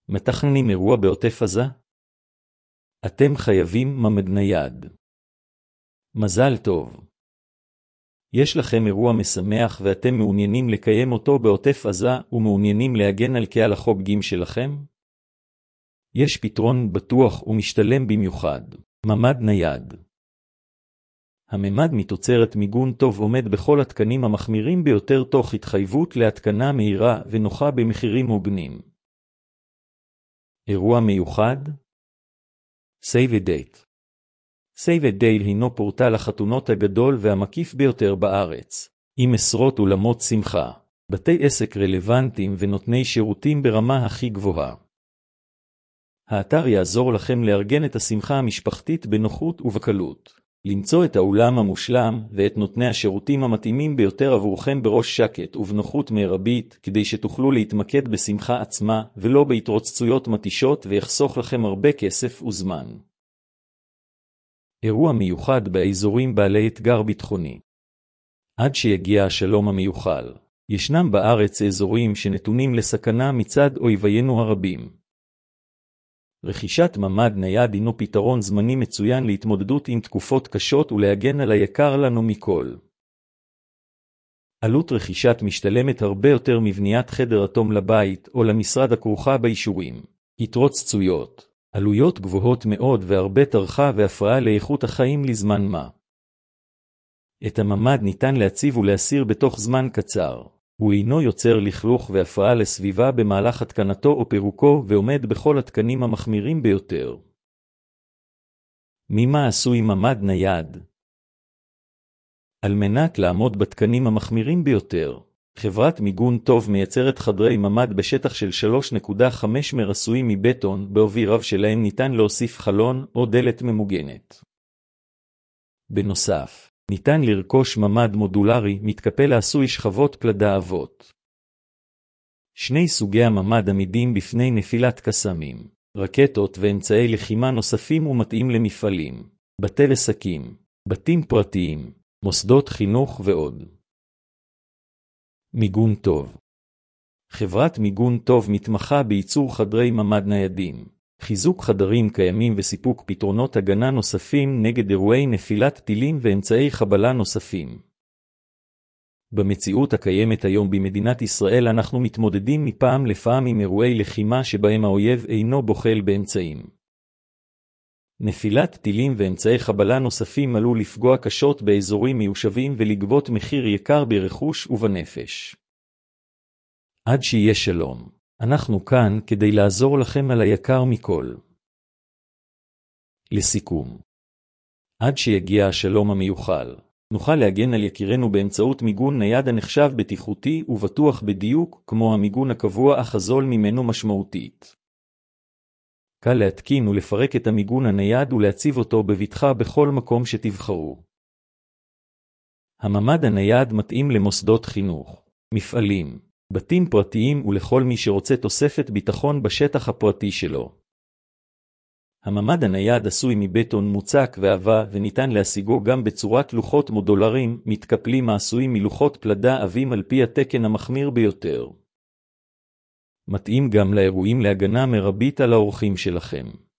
מתכננים אירוע בעוטף עזה? אתם חייבים ממ"ד נייד. מזל טוב. יש לכם אירוע משמח ואתם מעוניינים לקיים אותו בעוטף עזה ומעוניינים להגן על קהל החוגגים שלכם? יש פתרון בטוח ומשתלם במיוחד. ממ"ד נייד. הממ"ד מתוצרת מיגון טוב עומד בכל התקנים המחמירים ביותר תוך התחייבות להתקנה מהירה ונוחה במחירים הוגנים. אירוע מיוחד? Save a Date. Save a Date הינו פורטל החתונות הגדול והמקיף ביותר בארץ, עם עשרות אולמות שמחה, בתי עסק רלוונטיים ונותני שירותים ברמה הכי גבוהה. האתר יעזור לכם לארגן את השמחה המשפחתית בנוחות ובקלות, למצוא את האולם המושלם ואת נותני השירותים המתאימים ביותר עבורכם בראש שקט ובנוחות מרבית, כדי שתוכלו להתמקד בשמחה עצמה ולא בהתרוצצויות מתישות ויחסוך לכם הרבה כסף וזמן. אירוע מיוחד באזורים בעלי אתגר ביטחוני. עד שיגיע השלום המיוחל, ישנם בארץ אזורים שנתונים לסכנה מצד אויבינו הרבים. רכישת ממ"ד נייד הינו פתרון זמני מצוין להתמודדות עם תקופות קשות ולהגן על היקר לנו מכל. עלות רכישת משתלמת הרבה יותר מבניית חדר אטום לבית או למשרד הכרוכה באישורים, התרוצצויות, עלויות גבוהות מאוד והרבה טרחה והפרעה לאיכות החיים לזמן מה. את הממ"ד ניתן להציב ולהסיר בתוך זמן קצר. הוא אינו יוצר לכלוך והפרעה לסביבה במהלך התקנתו או פירוקו ועומד בכל התקנים המחמירים ביותר. ממה עשוי ממ"ד נייד? על מנת לעמוד בתקנים המחמירים ביותר, חברת מיגון טוב מייצרת חדרי ממ"ד בשטח של 3.5 עשויים מבטון, בעובי רב שלהם ניתן להוסיף חלון או דלת ממוגנת. בנוסף, ניתן לרכוש ממ"ד מודולרי מתקפל העשוי שכבות פלדה עבות. שני סוגי הממ"ד עמידים בפני נפילת קסמים, רקטות ואמצעי לחימה נוספים ומתאים למפעלים, בתי עסקים, בתים פרטיים, מוסדות חינוך ועוד. מיגון טוב. חברת מיגון טוב מתמחה בייצור חדרי ממ"ד ניידים, חיזוק חדרים קיימים וסיפוק פתרונות הגנה נוספים נגד אירועי נפילת טילים ואמצעי חבלה נוספים. במציאות הקיימת היום במדינת ישראל אנחנו מתמודדים מפעם לפעם עם אירועי לחימה שבהם האויב אינו בוחל באמצעים. נפילת טילים ואמצעי חבלה נוספים עלול לפגוע קשות באזורים מיושבים ולגבות מחיר יקר ברכוש ובנפש. עד שיהיה שלום. אנחנו כאן כדי לעזור לכם על היקר מכל. לסיכום, עד שיגיע השלום המיוחל, נוכל להגן על יקירנו באמצעות מיגון נייד הנחשב בטיחותי ובטוח בדיוק כמו המיגון הקבוע אך הזול ממנו משמעותית. קל להתקין ולפרק את המיגון הנייד ולהציב אותו בבטחה בכל מקום שתבחרו. הממ"ד הנייד מתאים למוסדות חינוך, מפעלים, בתים פרטיים ולכל מי שרוצה תוספת ביטחון בשטח הפרטי שלו. הממ"ד הנייד עשוי מבטון מוצק ועבה וניתן להשיגו גם בצורת לוחות מודולריים מתקפלים העשויים מלוחות פלדה עבים על פי התקן המחמיר ביותר. מתאים גם לאירועים להגנה מרבית על האורחים שלכם.